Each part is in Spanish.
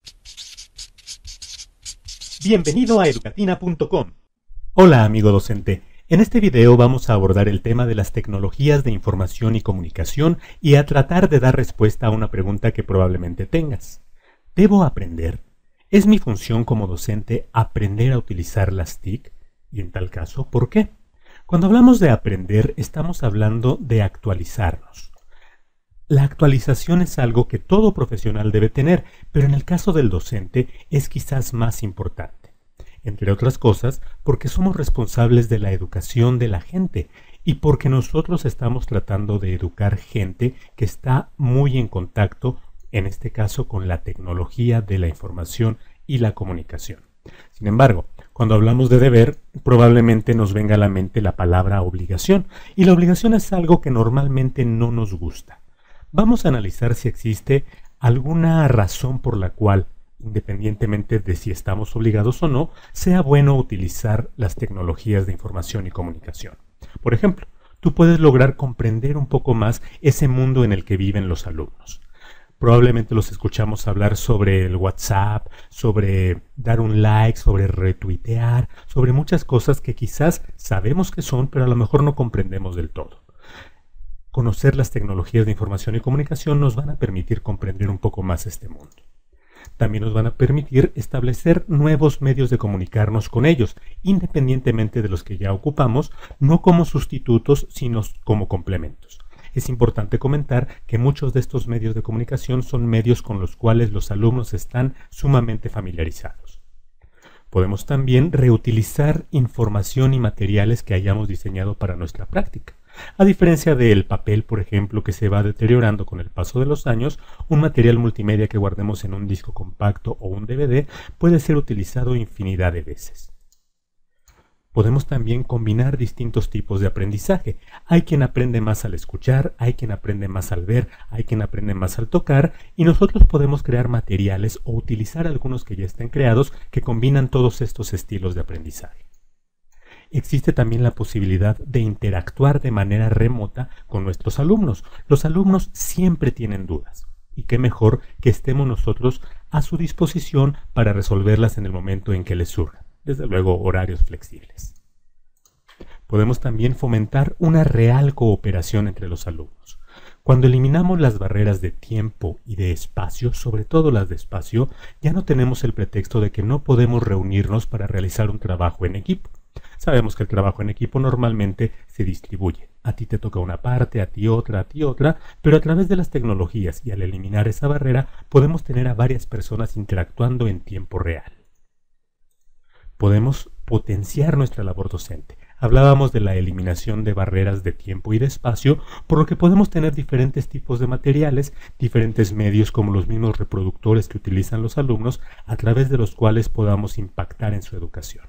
Bienvenido a educatina.com. Hola amigo docente, en este video vamos a abordar el tema de las tecnologías de información y comunicación y a tratar de dar respuesta a una pregunta que probablemente tengas. ¿Debo aprender? ¿Es mi función como docente aprender a utilizar las TIC? Y en tal caso, ¿por qué? Cuando hablamos de aprender, estamos hablando de actualizarnos. La actualización es algo que todo profesional debe tener, pero en el caso del docente es quizás más importante. Entre otras cosas, porque somos responsables de la educación de la gente y porque nosotros estamos tratando de educar gente que está muy en contacto, en este caso con la tecnología de la información y la comunicación. Sin embargo, cuando hablamos de deber, probablemente nos venga a la mente la palabra obligación, y la obligación es algo que normalmente no nos gusta. Vamos a analizar si existe alguna razón por la cual, independientemente de si estamos obligados o no, sea bueno utilizar las tecnologías de información y comunicación. Por ejemplo, tú puedes lograr comprender un poco más ese mundo en el que viven los alumnos. Probablemente los escuchamos hablar sobre el WhatsApp, sobre dar un like, sobre retuitear, sobre muchas cosas que quizás sabemos que son, pero a lo mejor no comprendemos del todo. Conocer las tecnologías de información y comunicación nos van a permitir comprender un poco más este mundo. También nos van a permitir establecer nuevos medios de comunicarnos con ellos, independientemente de los que ya ocupamos, no como sustitutos, sino como complementos. Es importante comentar que muchos de estos medios de comunicación son medios con los cuales los alumnos están sumamente familiarizados. Podemos también reutilizar información y materiales que hayamos diseñado para nuestra práctica. A diferencia del papel, por ejemplo, que se va deteriorando con el paso de los años, un material multimedia que guardemos en un disco compacto o un DVD puede ser utilizado infinidad de veces. Podemos también combinar distintos tipos de aprendizaje. Hay quien aprende más al escuchar, hay quien aprende más al ver, hay quien aprende más al tocar, y nosotros podemos crear materiales o utilizar algunos que ya estén creados que combinan todos estos estilos de aprendizaje. Existe también la posibilidad de interactuar de manera remota con nuestros alumnos. Los alumnos siempre tienen dudas, y qué mejor que estemos nosotros a su disposición para resolverlas en el momento en que les surjan. Desde luego, horarios flexibles. Podemos también fomentar una real cooperación entre los alumnos. Cuando eliminamos las barreras de tiempo y de espacio, sobre todo las de espacio, ya no tenemos el pretexto de que no podemos reunirnos para realizar un trabajo en equipo. Sabemos que el trabajo en equipo normalmente se distribuye. A ti te toca una parte, a ti otra, pero a través de las tecnologías y al eliminar esa barrera podemos tener a varias personas interactuando en tiempo real. Podemos potenciar nuestra labor docente. Hablábamos de la eliminación de barreras de tiempo y de espacio, por lo que podemos tener diferentes tipos de materiales, diferentes medios como los mismos reproductores que utilizan los alumnos, a través de los cuales podamos impactar en su educación.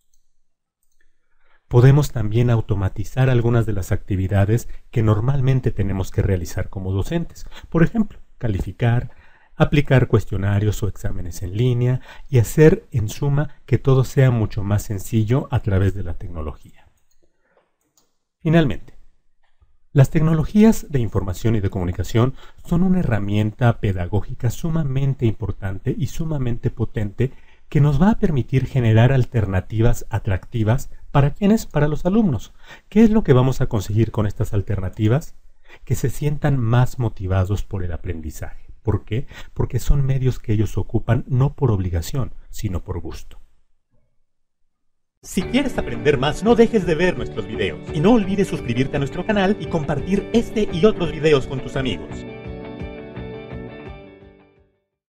Podemos también automatizar algunas de las actividades que normalmente tenemos que realizar como docentes. Por ejemplo, calificar, aplicar cuestionarios o exámenes en línea y hacer, en suma, que todo sea mucho más sencillo a través de la tecnología. Finalmente, las tecnologías de información y de comunicación son una herramienta pedagógica sumamente importante y sumamente potente que nos va a permitir generar alternativas atractivas ¿para quiénes? Para los alumnos. ¿Qué es lo que vamos a conseguir con estas alternativas? Que se sientan más motivados por el aprendizaje. ¿Por qué? Porque son medios que ellos ocupan no por obligación, sino por gusto. Si quieres aprender más, no dejes de ver nuestros videos. Y no olvides suscribirte a nuestro canal y compartir este y otros videos con tus amigos.